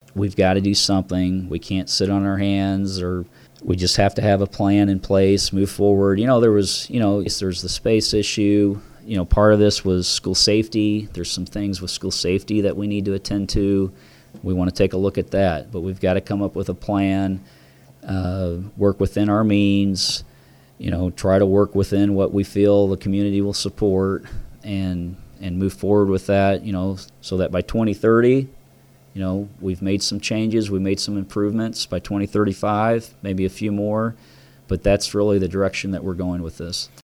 we've got to do something. We can't sit on our hands, or we just have to have a plan in place, move forward. There's the space issue. Part of this was school safety. There's some things with school safety that we need to attend to. We want to take a look at that, but we've got to come up with a plan, work within our means, try to work within what we feel the community will support, and move forward with that, so that by 2030, we've made some changes, we made some improvements. By 2035, maybe a few more, but that's really the direction that we're going with this.